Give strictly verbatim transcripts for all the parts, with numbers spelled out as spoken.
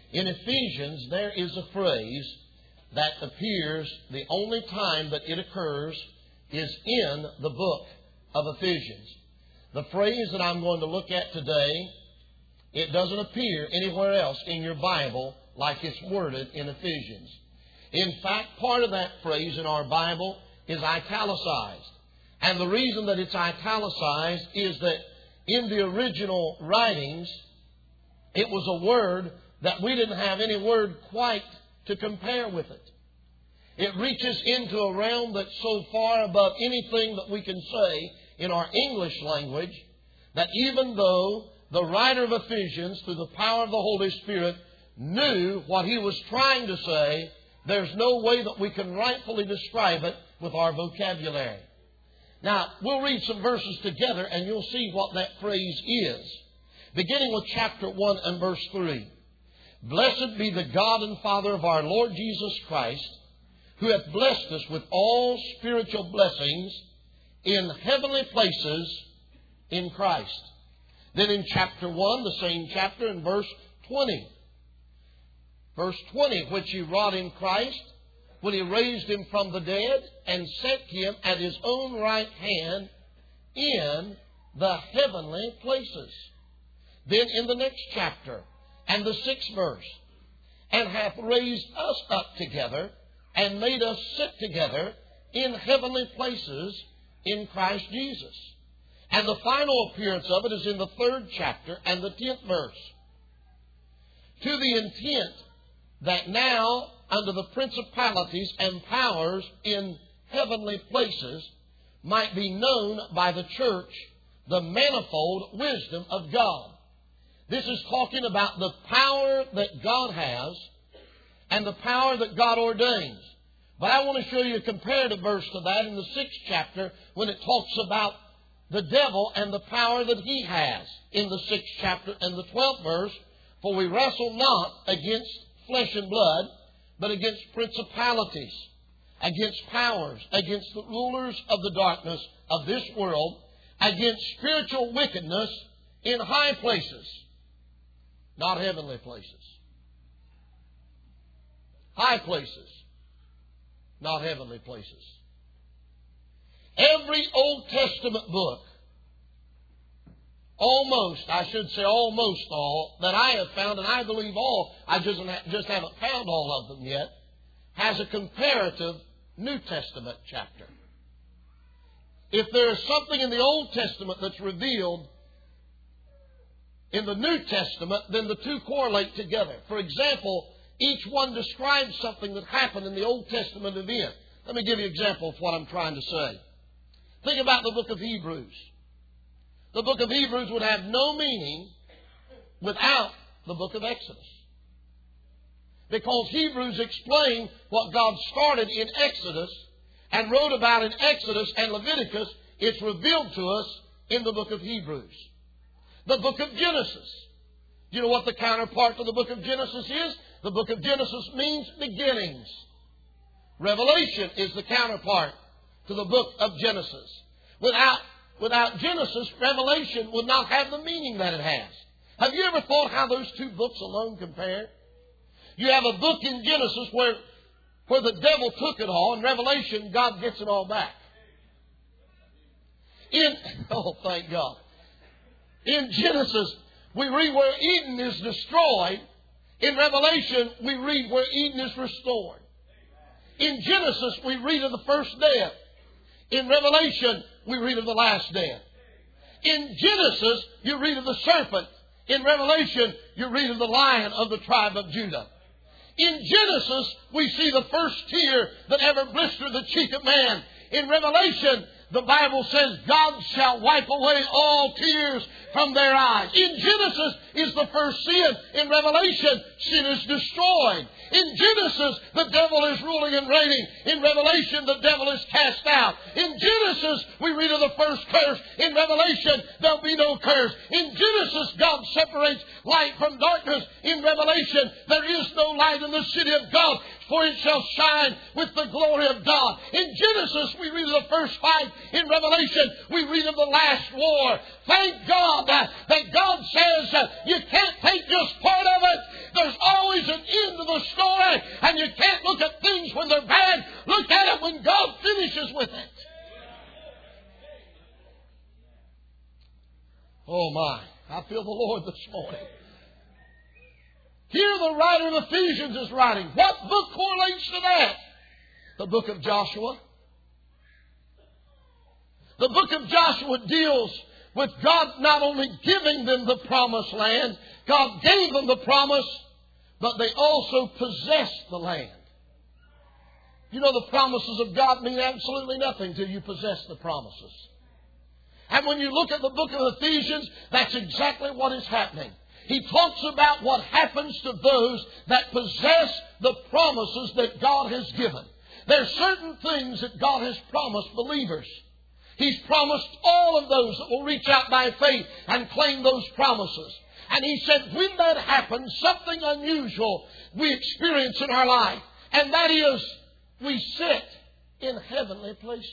In Ephesians, there is a phrase that appears, the only time that it occurs is in the book of Ephesians. The phrase that I'm going to look at today, it doesn't appear anywhere else in your Bible like it's worded in Ephesians. In fact, part of that phrase in our Bible is italicized. And the reason that it's italicized is that in the original writings, it was a word that we didn't have any word quite to compare with it. It reaches into a realm that's so far above anything that we can say in our English language that even though the writer of Ephesians, through the power of the Holy Spirit, knew what he was trying to say, there's no way that we can rightfully describe it with our vocabulary. Now, we'll read some verses together and you'll see what that phrase is. Beginning with chapter one and verse three. Blessed be the God and Father of our Lord Jesus Christ, who hath blessed us with all spiritual blessings in heavenly places in Christ. Then in chapter one, the same chapter, in verse twenty. Verse twenty, which He wrought in Christ, when He raised Him from the dead and set Him at His own right hand in the heavenly places. Then in the next chapter, and the sixth verse, and hath raised us up together and made us sit together in heavenly places in Christ Jesus. And the final appearance of it is in the third chapter and the tenth verse. To the intent that now, under the principalities and powers in heavenly places, might be known by the church the manifold wisdom of God. This is talking about the power that God has and the power that God ordains. But I want to show you a comparative verse to that in the sixth chapter when it talks about the devil and the power that he has in the sixth chapter and the twelfth verse. For we wrestle not against flesh and blood, but against principalities, against powers, against the rulers of the darkness of this world, against spiritual wickedness in high places. Not heavenly places. High places. Not heavenly places. Every Old Testament book, almost, I should say almost all, that I have found, and I believe all, I just, just haven't found all of them yet, has a comparative New Testament chapter. If there is something in the Old Testament that's revealed in the New Testament, then the two correlate together. For example, each one describes something that happened in the Old Testament event. Let me give you an example of what I'm trying to say. Think about the book of Hebrews. The book of Hebrews would have no meaning without the book of Exodus. Because Hebrews explain what God started in Exodus and wrote about in Exodus and Leviticus. It's revealed to us in the book of Hebrews. The book of Genesis. Do you know what the counterpart to the book of Genesis is? The book of Genesis means beginnings. Revelation is the counterpart to the book of Genesis. Without, without Genesis, Revelation would not have the meaning that it has. Have you ever thought how those two books alone compare? You have a book in Genesis where, where the devil took it all. In Revelation, God gets it all back. In, oh, thank God. In Genesis, we read where Eden is destroyed. In Revelation, we read where Eden is restored. In Genesis, we read of the first death. In Revelation, we read of the last death. In Genesis, you read of the serpent. In Revelation, you read of the lion of the tribe of Judah. In Genesis, we see the first tear that ever blistered the cheek of man. In Revelation, the Bible says, God shall wipe away all tears from their eyes. In Genesis is the first sin. In Revelation, sin is destroyed. In Genesis, the devil is ruling and reigning. In Revelation, the devil is cast out. In Genesis, we read of the first curse. In Revelation, there'll be no curse. In Genesis, God separates light from darkness. In Revelation, there is no light in the city of God, for it shall shine with the glory of God. In Genesis, we read of the first fight. In Revelation, we read of the last war. Thank God uh, that God says uh, you can't take just part of it. There's always feel the Lord this morning. Here the writer of Ephesians is writing. What book correlates to that? The book of Joshua. The book of Joshua deals with God not only giving them the promised land, God gave them the promise, but they also possessed the land. You know, the promises of God mean absolutely nothing till you possess the promises. And when you look at the book of Ephesians, that's exactly what is happening. He talks about what happens to those that possess the promises that God has given. There are certain things that God has promised believers. He's promised all of those that will reach out by faith and claim those promises. And He said when that happens, something unusual we experience in our life. And that is, we sit in heavenly places.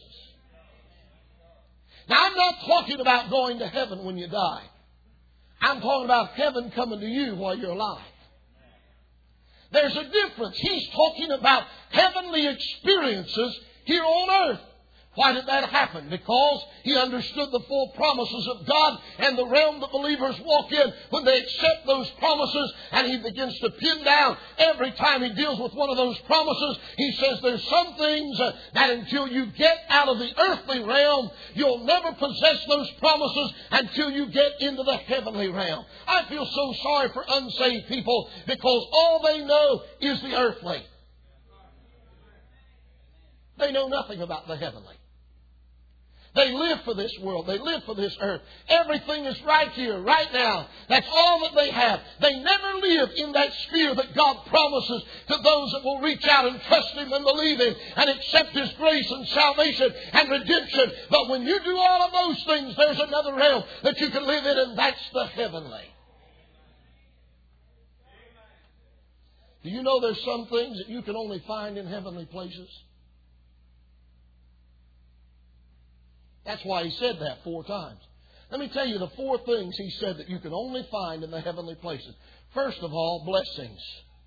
Now, I'm not talking about going to heaven when you die. I'm talking about heaven coming to you while you're alive. There's a difference. He's talking about heavenly experiences here on earth. Why did that happen? Because he understood the full promises of God and the realm that believers walk in when they accept those promises, and he begins to pin down every time he deals with one of those promises. He says there's some things uh, that until you get out of the earthly realm, you'll never possess those promises until you get into the heavenly realm. I feel so sorry for unsaved people because all they know is the earthly. They know nothing about the heavenly. They live for this world. They live for this earth. Everything is right here, right now. That's all that they have. They never live in that sphere that God promises to those that will reach out and trust Him and believe Him and accept His grace and salvation and redemption. But when you do all of those things, there's another realm that you can live in, and that's the heavenly. Do you know there's some things that you can only find in heavenly places? That's why he said that four times. Let me tell you the four things he said that you can only find in the heavenly places. First of all, blessings.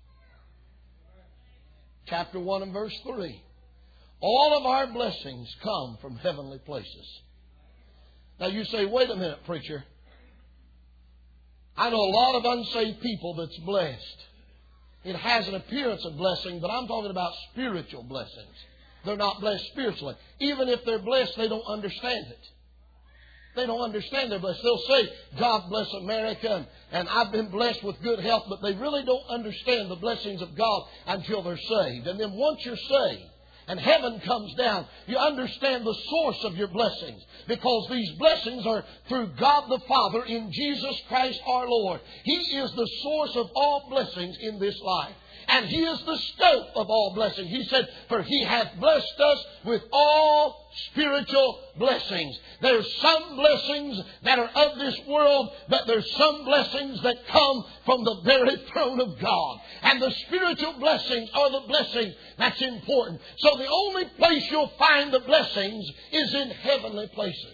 Chapter one and verse three. All of our blessings come from heavenly places. Now you say, wait a minute, preacher. I know a lot of unsaved people that's blessed. It has an appearance of blessing, but I'm talking about spiritual blessings. They're not blessed spiritually. Even if they're blessed, they don't understand it. They don't understand they're blessed. They'll say, God bless America, and, and I've been blessed with good health, but they really don't understand the blessings of God until they're saved. And then once you're saved, and heaven comes down, you understand the source of your blessings. Because these blessings are through God the Father in Jesus Christ our Lord. He is the source of all blessings in this life. And He is the scope of all blessing. He said, for He hath blessed us with all spiritual blessings. There's some blessings that are of this world, but there's some blessings that come from the very throne of God. And the spiritual blessings are the blessings that's important. So the only place you'll find the blessings is in heavenly places.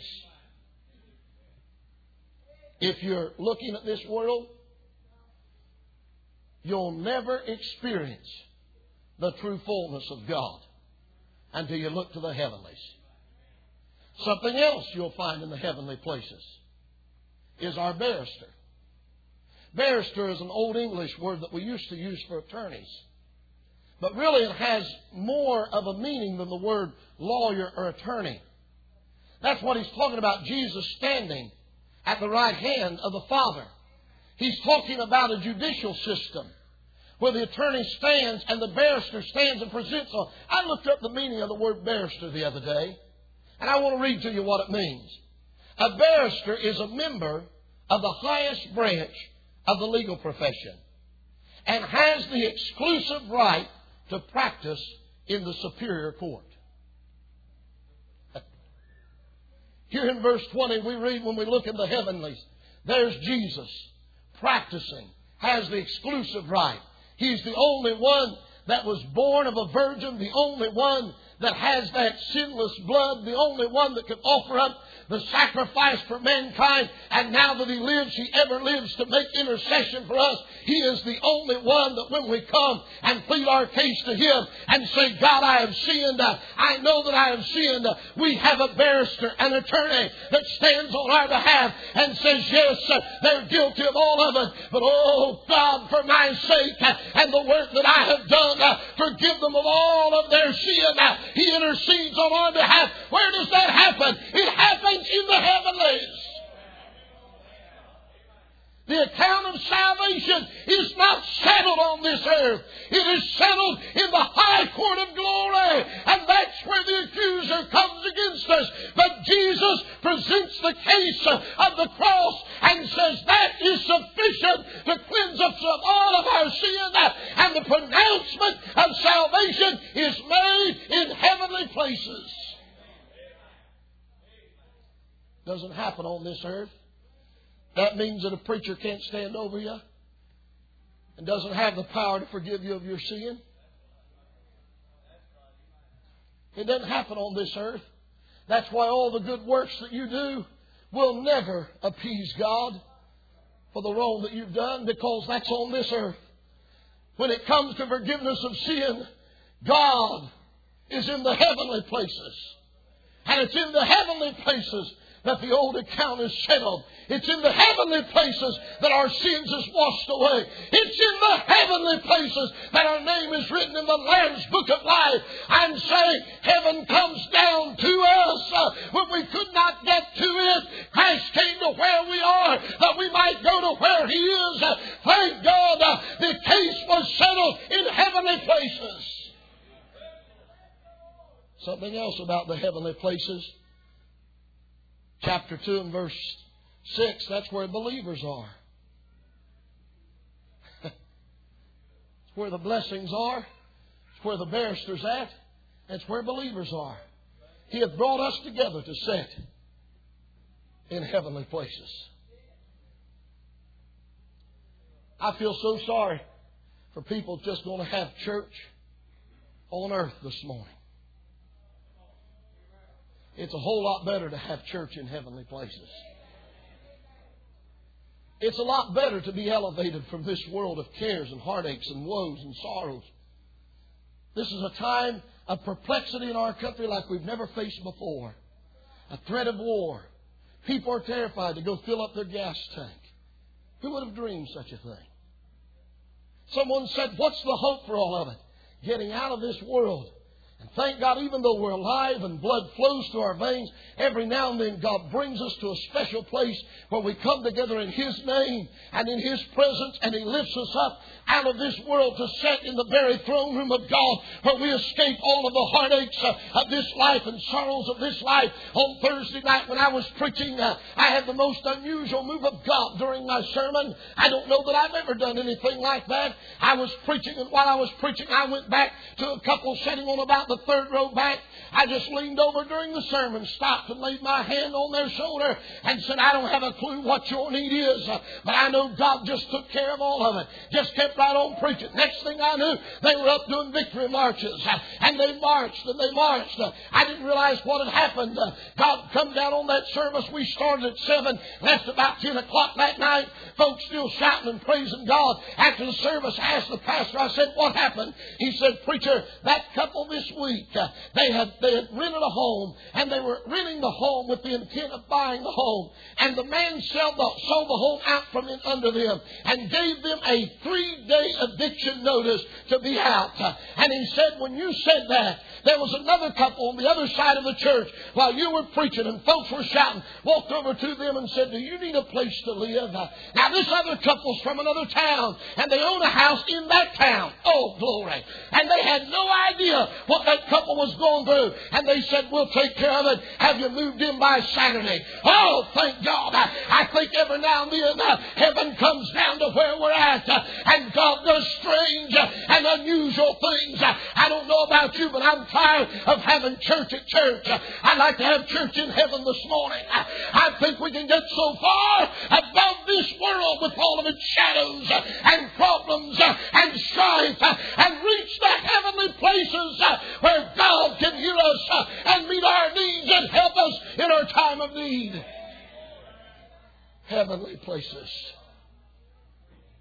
If you're looking at this world, you'll never experience the true fullness of God until you look to the heavenlies. Something else you'll find in the heavenly places is our barrister. Barrister is an old English word that we used to use for attorneys. But really it has more of a meaning than the word lawyer or attorney. That's what he's talking about, Jesus standing at the right hand of the Father. He's talking about a judicial system where the attorney stands and the barrister stands and presents on. I looked up the meaning of the word barrister the other day, and I want to read to you what it means. A barrister is a member of the highest branch of the legal profession and has the exclusive right to practice in the superior court. Here in verse twenty we read, when we look in the heavenlies, there's Jesus practicing, has the exclusive right. He's the only one that was born of a virgin, the only one that has that sinless blood, the only one that can offer up the sacrifice for mankind. And now that He lives, He ever lives to make intercession for us. He is the only one that when we come and plead our case to Him and say, God, I have sinned. I know that I have sinned. We have a barrister, an attorney that stands on our behalf and says, yes, they're guilty of all of it. But oh God, for my sake and the work that I have done, forgive them of all of their sin. He intercedes on our behalf. Where does that happen? It happens in the heavenlies. The account of salvation is not settled on this earth. It is settled in the high court of glory. And that's where the accuser comes against us. But Jesus presents the case of the cross and says that is sufficient to cleanse us of all of our sin. And the pronouncement of salvation is made in heavenly places. Doesn't happen on this earth. That means that a preacher can't stand over you and doesn't have the power to forgive you of your sin. It doesn't happen on this earth. That's why all the good works that you do will never appease God for the wrong that you've done, because that's on this earth. When it comes to forgiveness of sin, God is in the heavenly places. And it's in the heavenly places that the old account is settled. It's in the heavenly places that our sins is washed away. It's in the heavenly places that our name is written in the Lamb's Book of Life. I'm saying heaven comes down to us uh, when we could not get to it. Christ came to where we are that we might go to where He is. Uh, thank God uh, the case was settled in heavenly places. Something else about the heavenly places. Chapter two and verse six, that's where believers are. It's where the blessings are. It's where the barrister's at. It's where believers are. He hath brought us together to sit in heavenly places. I feel so sorry for people just going to have church on earth this morning. It's a whole lot better to have church in heavenly places. It's a lot better to be elevated from this world of cares and heartaches and woes and sorrows. This is a time of perplexity in our country like we've never faced before. A threat of war. People are terrified to go fill up their gas tank. Who would have dreamed such a thing? Someone said, what's the hope for all of it? Getting out of this world. And thank God, even though we're alive and blood flows through our veins, every now and then God brings us to a special place where we come together in His name and in His presence, and He lifts us up out of this world to sit in the very throne room of God, where we escape all of the heartaches uh, of this life and sorrows of this life. On Thursday night when I was preaching, uh, I had the most unusual move of God during my sermon. I don't know that I've ever done anything like that. I was preaching, and while I was preaching, I went back to a couple sitting on about the third row back. I just leaned over during the sermon, stopped and laid my hand on their shoulder and said, I don't have a clue what your need is, uh, but I know God just took care of all of it. Just kept right on preaching. Next thing I knew, they were up doing victory marches, uh, and they marched and they marched. Uh, I didn't realize what had happened. Uh, God come down on that service. We started at seven, left about ten o'clock that night. Folks still shouting and praising God. After the service, I asked the pastor, I said, what happened? He said, preacher, that couple this week, uh, they had they had rented a home, and they were renting the home with the intent of buying the home. And the man sold the, sold the home out from in under them and gave them a three-day eviction notice to be out. And he said, when you said that, there was another couple on the other side of the church while you were preaching and folks were shouting, walked over to them and said, do you need a place to live? Now this other couple's from another town, and they own a house in that town. Oh, glory. And they had no idea what that couple was going through. And they said, we'll take care of it. Have you moved in by Saturday? Oh, thank God. I, I think every now and then uh, heaven comes down to where we're at, uh, and God does strange uh, and unusual things. Uh, I don't know about you, but I'm tired of having church at church. Uh, I'd like to have church in heaven this morning. Uh, I think we can get so far above this world with all of its shadows uh, and problems uh, and strife uh, and reach the heavenly places uh, where God can hear us uh, and meet our needs and help us in our time of need. Heavenly places.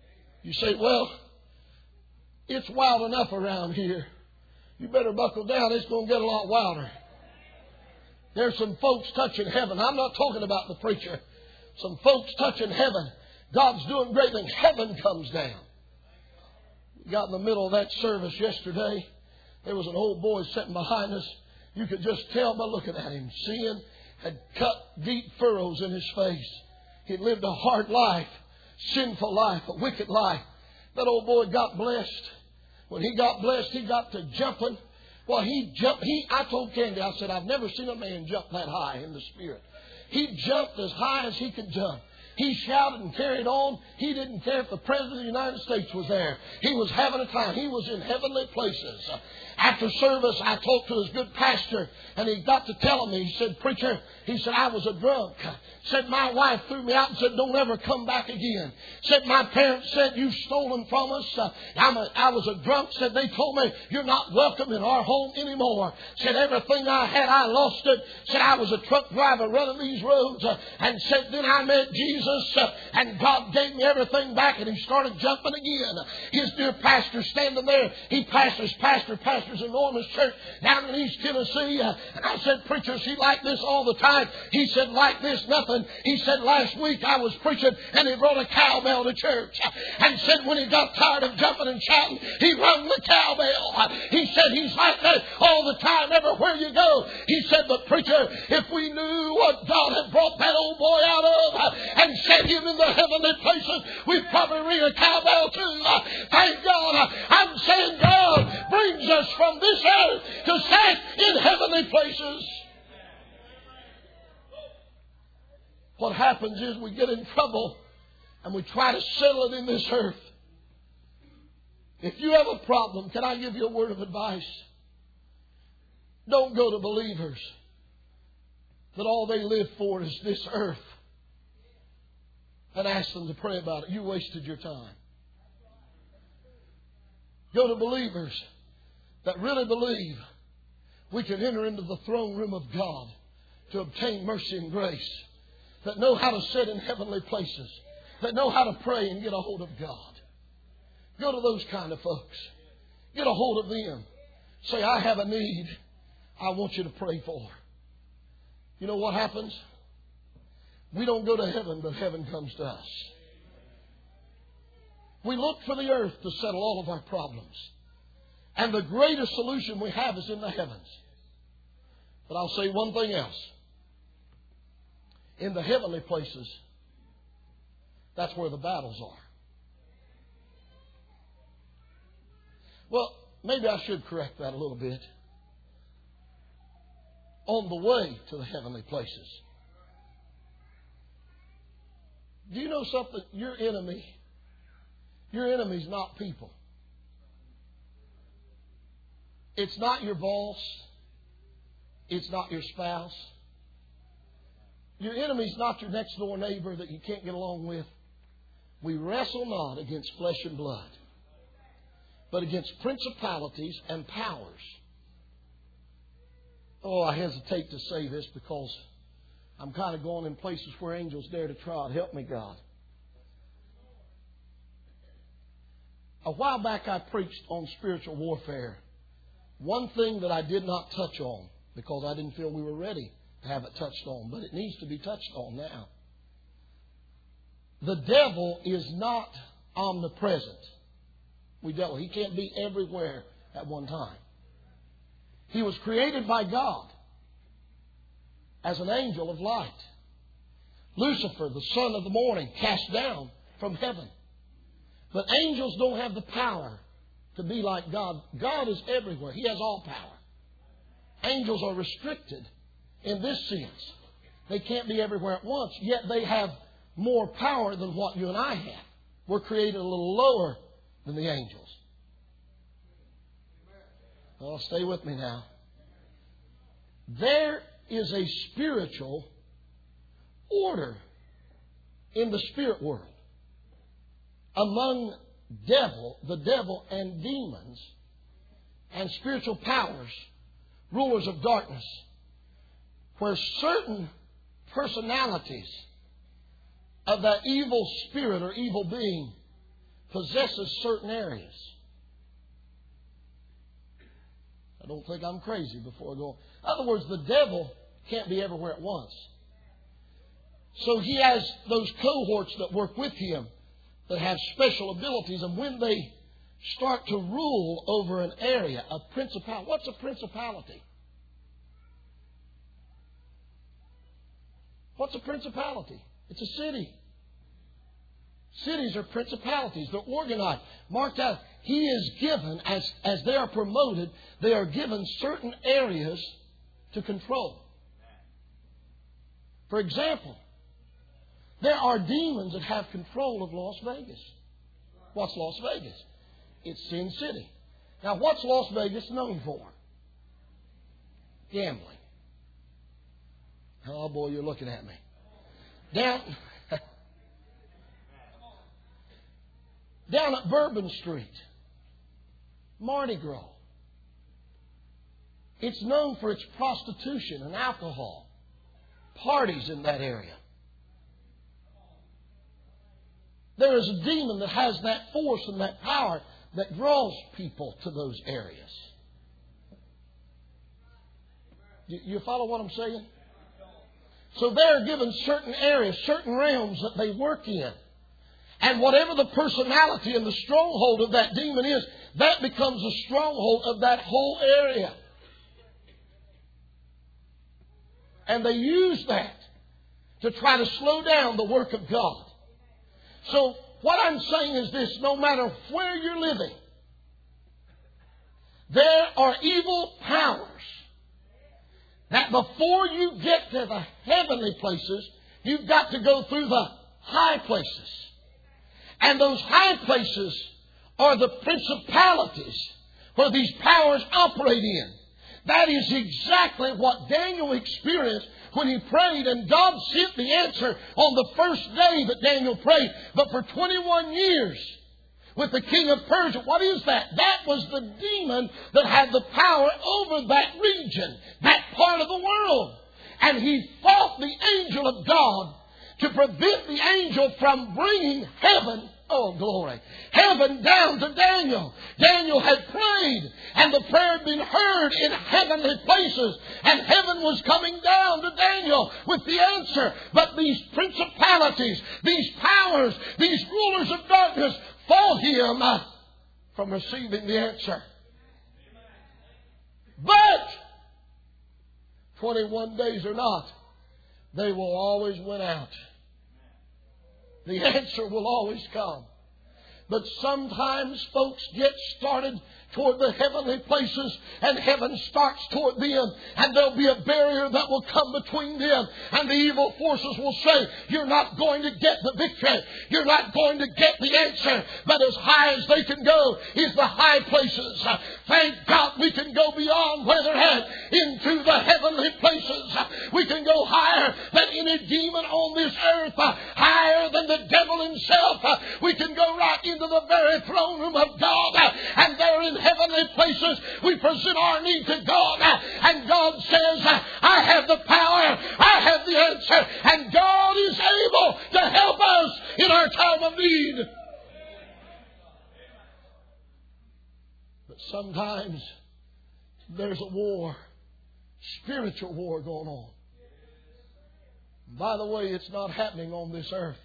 You say, well, it's wild enough around here. You better buckle down. It's going to get a lot wilder. There's some folks touching heaven. I'm not talking about the preacher. Some folks touching heaven. God's doing great things. Heaven comes down. We got in the middle of that service yesterday. There was an old boy sitting behind us. You could just tell by looking at him. Sin had cut deep furrows in his face. He'd lived a hard life, sinful life, a wicked life. That old boy got blessed. When he got blessed, he got to jumping. Well, he jumped. He, I told Candy, I said, I've never seen a man jump that high in the Spirit. He jumped as high as he could jump. He shouted and carried on. He didn't care if the President of the United States was there. He was having a time. He was in heavenly places. After service, I talked to his good pastor, and he got to telling me, he said, preacher, he said, I was a drunk. Said, my wife threw me out and said, don't ever come back again. Said, my parents said, you've stolen from us. Uh, I'm a, I was a drunk. Said, they told me, you're not welcome in our home anymore. Said, everything I had, I lost it. Said, I was a truck driver running these roads. Uh, and said, then I met Jesus, uh, and God gave me everything back, and he started jumping again. His dear pastor standing there. He pastors, pastor, pastors an enormous church down in East Tennessee. Uh, and I said, preacher, is he like this all the time? He said, like this, nothing. He said, last week I was preaching and he brought a cowbell to church. And said when he got tired of jumping and shouting, he rung the cowbell. He said, he's like that all the time, everywhere you go. He said, but preacher, if we knew what God had brought that old boy out of and set him in the heavenly places, we'd probably ring a cowbell too. Thank God. I'm saying God brings us from this earth to set in heavenly places. What happens is we get in trouble and we try to settle it in this earth. If you have a problem, can I give you a word of advice? Don't go to believers that all they live for is this earth and ask them to pray about it. You wasted your time. Go to believers that really believe we can enter into the throne room of God to obtain mercy and grace, that know how to sit in heavenly places, that know how to pray and get a hold of God. Go to those kind of folks. Get a hold of them. Say, I have a need I want you to pray for. You know what happens? We don't go to heaven, but heaven comes to us. We look for the earth to settle all of our problems. And the greatest solution we have is in the heavens. But I'll say one thing else. In the heavenly places, that's where the battles are. Well, maybe I should correct that a little bit. On the way to the heavenly places. Do you know something? Your enemy, your enemy's not people. It's not your boss. It's not your spouse. Your enemy's not your next door neighbor that you can't get along with. We wrestle not against flesh and blood, but against principalities and powers. Oh, I hesitate to say this because I'm kind of going in places where angels dare to trod. Help me, God. A while back I preached on spiritual warfare. One thing that I did not touch on because I didn't feel we were ready to have it touched on, but it needs to be touched on now. The devil is not omnipresent. We dealt with. He can't be everywhere at one time. He was created by God as an angel of light. Lucifer, the son of the morning, cast down from heaven. But angels don't have the power to be like God. God is everywhere. He has all power. Angels are restricted in this sense. They can't be everywhere at once, yet they have more power than what you and I have. We're created a little lower than the angels. Well, stay with me now. There is a spiritual order in the spirit world among devil, the devil and demons and spiritual powers, rulers of darkness, where certain personalities of that evil spirit or evil being possesses certain areas. I don't think I'm crazy before I go. In other words, the devil can't be everywhere at once. So he has those cohorts that work with him that have special abilities, and when they start to rule over an area, a principality. What's a principality? What's a principality? It's a city. Cities are principalities. They're organized, marked out. He is given, as, as they are promoted, they are given certain areas to control. For example, there are demons that have control of Las Vegas. What's Las Vegas? It's Sin City. Now, what's Las Vegas known for? Gambling. Oh, boy, you're looking at me. Down, down at Bourbon Street, Mardi Gras. It's known for its prostitution and alcohol. Parties in that area. There is a demon that has that force and that power that draws people to those areas. You follow what I'm saying? So they're given certain areas, certain realms that they work in. And whatever the personality and the stronghold of that demon is, that becomes a stronghold of that whole area. And they use that to try to slow down the work of God. So what I'm saying is this: no matter where you're living, there are evil powers that before you get to the heavenly places, you've got to go through the high places. And those high places are the principalities where these powers operate in. That is exactly what Daniel experienced when he prayed, and God sent the answer on the first day that Daniel prayed. But for twenty-one years with the king of Persia, what is that? That was the demon that had the power over that region, that part of the world. And he fought the angel of God to prevent the angel from bringing heaven, oh glory, heaven down to Daniel. Daniel had prayed, and the prayer had been heard in heavenly places, and heaven was coming down to Daniel with the answer. But these principalities, these powers, these rulers of darkness fought him from receiving the answer. But twenty-one days or not, they will always win out. The answer will always come. But sometimes folks get started toward the heavenly places, and heaven starts toward them, and there'll be a barrier that will come between them, and the evil forces will say, you're not going to get the victory, you're not going to get the answer. But as high as they can go is the high places. Thank God we can go beyond where they're at into the heavenly places. We can go higher than any demon on this earth, higher than the devil himself. We can go right into the very throne room of God, and there in heavenly places we present our need to God, and God says, I have the power, I have the answer, and God is able to help us in our time of need. But sometimes there's a war, spiritual war going on. By the way, it's not happening on this earth.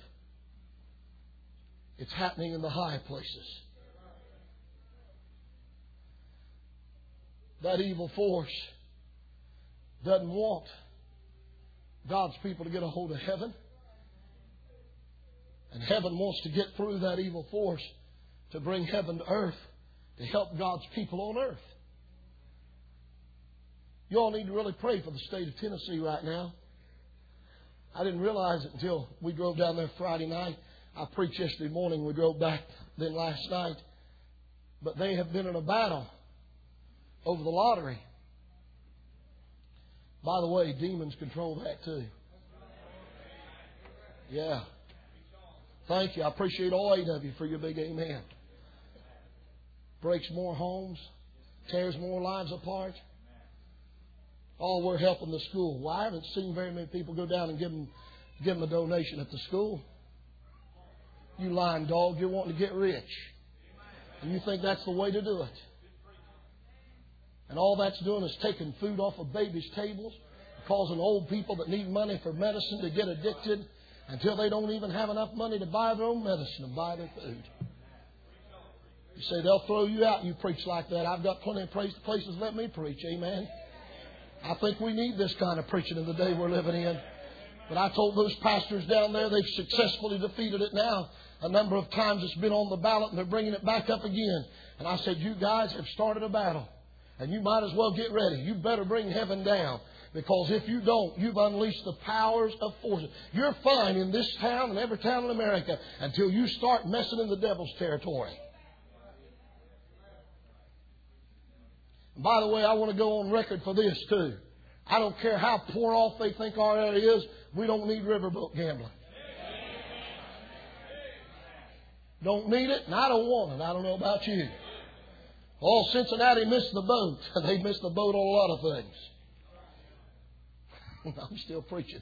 It's happening in the high places. That evil force doesn't want God's people to get a hold of heaven. And heaven wants to get through that evil force to bring heaven to earth, to help God's people on earth. You all need to really pray for the state of Tennessee right now. I didn't realize it until we drove down there Friday night. I preached yesterday morning. We drove back then last night. But they have been in a battle over the lottery. By the way, demons control that too. Yeah. Thank you. I appreciate all eight of you for your big amen. Breaks more homes, tears more lives apart. Oh, we're helping the school. Well, I haven't seen very many people go down and give them, give them a donation at the school. You lying dog, you're wanting to get rich. And you think that's the way to do it. And all that's doing is taking food off of babies' tables, causing old people that need money for medicine to get addicted until they don't even have enough money to buy their own medicine and buy their food. You say they'll throw you out, you preach like that. I've got plenty of places let me preach. Amen. I think we need this kind of preaching in the day we're living in. But I told those pastors down there they've successfully defeated it now. A number of times it's been on the ballot and they're bringing it back up again. And I said, you guys have started a battle. And you might as well get ready. You better bring heaven down. Because if you don't, you've unleashed the powers of forces. You're fine in this town and every town in America until you start messing in the devil's territory. And by the way, I want to go on record for this too. I don't care how poor off they think our area is. We don't need riverboat gambling. Don't need it, and I don't want it. I don't know about you. Oh, Cincinnati missed the boat. They missed the boat on a lot of things. I'm still preaching.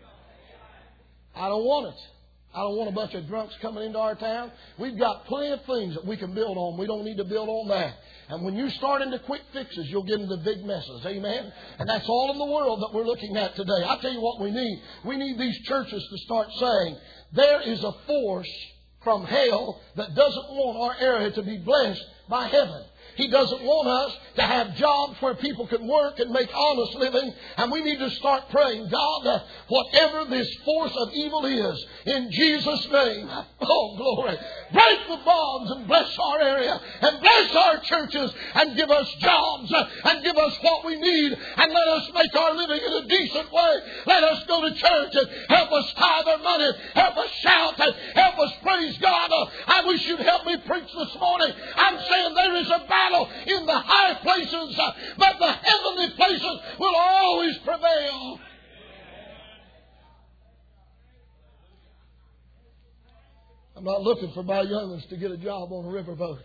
I don't want it. I don't want a bunch of drunks coming into our town. We've got plenty of things that we can build on. We don't need to build on that. And when you start into quick fixes, you'll get into big messes. Amen? And that's all in the world that we're looking at today. I'll tell you what we need. We need these churches to start saying, there is a force from hell that doesn't want our area to be blessed by heaven. He doesn't want us to have jobs where people can work and make honest living. And we need to start praying, God, uh, whatever this force of evil is, in Jesus' name, oh glory, break the bonds and bless our area and bless our churches and give us jobs uh, and give us what we need and let us make our living in a decent way. Let us go to church and help us tithe our money, help us shout and help us praise God. Uh, I wish you'd help me preach this morning. I'm saying there is a battle in the high places, uh, but the heavenly places will always prevail. I'm not looking for my young ones to get a job on a riverboat.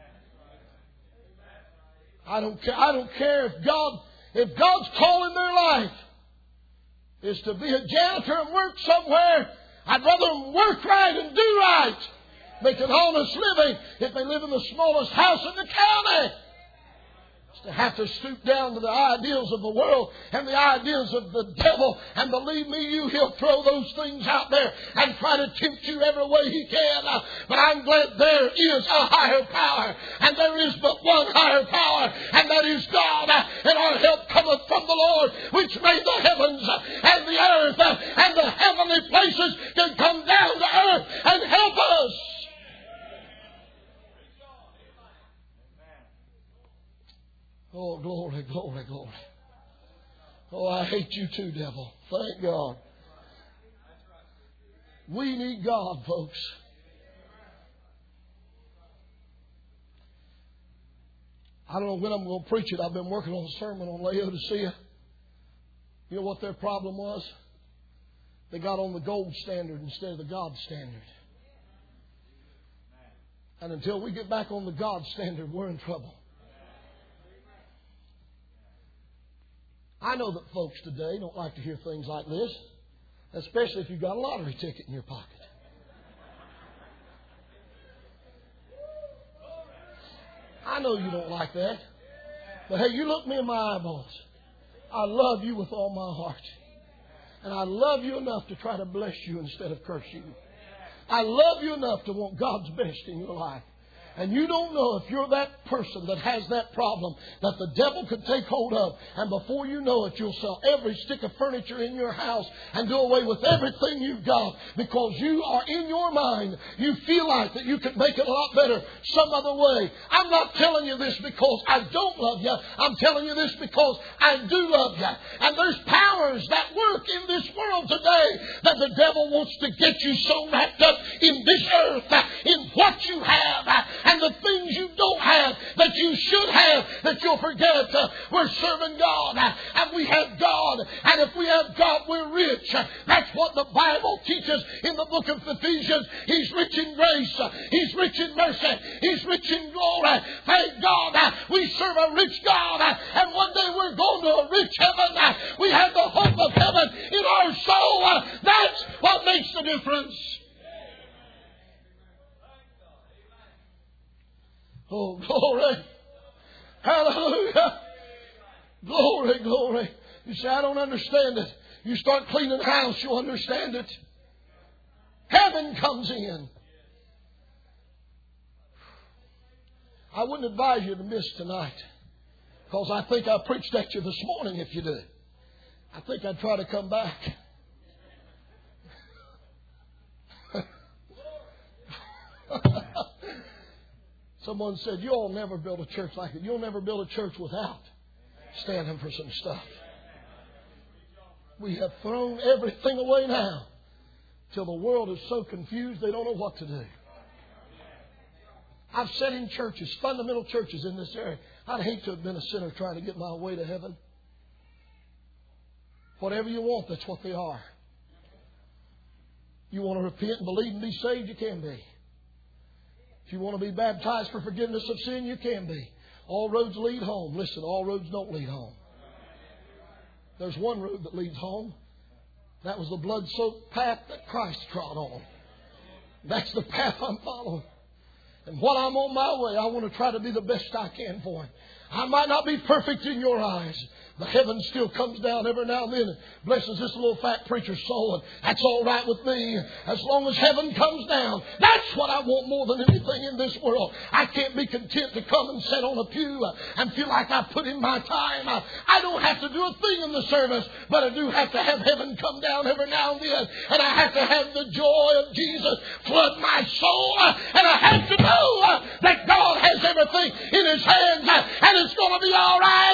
I don't care. I don't care if God, if God's calling their life is to be a janitor and work somewhere. I'd rather them work right and do right. Make an honest living if they live in the smallest house in the county. It's to have to stoop down to the ideals of the world and the ideals of the devil. And believe me, you, he'll throw those things out there and try to tempt you every way he can. Uh, but I'm glad there is a higher power. And there is but one higher power. And that is God. Uh, and our help cometh from the Lord, which made the heavens uh, and the earth. Uh, and the heavenly places can come down to earth and help us. Oh, glory, glory, glory. Oh, I hate you too, devil. Thank God. We need God, folks. I don't know when I'm going to preach it. I've been working on a sermon on Laodicea. You know what their problem was? They got on the gold standard instead of the God standard. And until we get back on the God standard, we're in trouble. I know that folks today don't like to hear things like this, especially if you've got a lottery ticket in your pocket. I know you don't like that. But hey, you look me in my eyeballs. I love you with all my heart. And I love you enough to try to bless you instead of curse you. I love you enough to want God's best in your life. And you don't know if you're that person that has that problem that the devil could take hold of. And before you know it, you'll sell every stick of furniture in your house and do away with everything you've got. Because you are in your mind, you feel like that you could make it a lot better some other way. I'm not telling you this because I don't love you. I'm telling you this because I do love you. And there's powers that work in this world today that the devil wants to get you so wrapped up in this earth, in what you have, and the things you don't have that you should have, that you'll forget. Uh, we're serving God, uh, and we have God. And if we have God, we're rich. Uh, that's what the Bible teaches in the book of Ephesians. He's rich in grace. Uh, he's rich in mercy. He's rich in glory. Thank God. Uh, we serve a rich God. Uh, and one day we're going to a rich heaven. Uh, we have the hope of heaven in our soul. Uh, that's what makes the difference. Oh, glory. Hallelujah. Glory, glory. You say, I don't understand it. You start cleaning house, you'll understand it. Heaven comes in. I wouldn't advise you to miss tonight, because I think I preached at you this morning if you do. I think I'd try to come back. Someone said, you'll never build a church like it. You'll never build a church without standing for some stuff. We have thrown everything away now till the world is so confused they don't know what to do. I've sat in churches, fundamental churches in this area. I'd hate to have been a sinner trying to get my way to heaven. Whatever you want, that's what they are. You want to repent and believe and be saved, you can be. If you want to be baptized for forgiveness of sin, you can be. All roads lead home. Listen, all roads don't lead home. There's one road that leads home. That was the blood-soaked path that Christ trod on. That's the path I'm following. And while I'm on my way, I want to try to be the best I can for Him. I might not be perfect in your eyes, but heaven still comes down every now and then and blesses this little fat preacher's soul. And that's all right with me. As long as heaven comes down, that's what I want more than anything in this world. I can't be content to come and sit on a pew and feel like I put in my time. I don't have to do a thing in the service, but I do have to have heaven come down every now and then. And I have to have the joy of Jesus flood my soul. And I have to know that God has everything in His hands and it's going to be all right.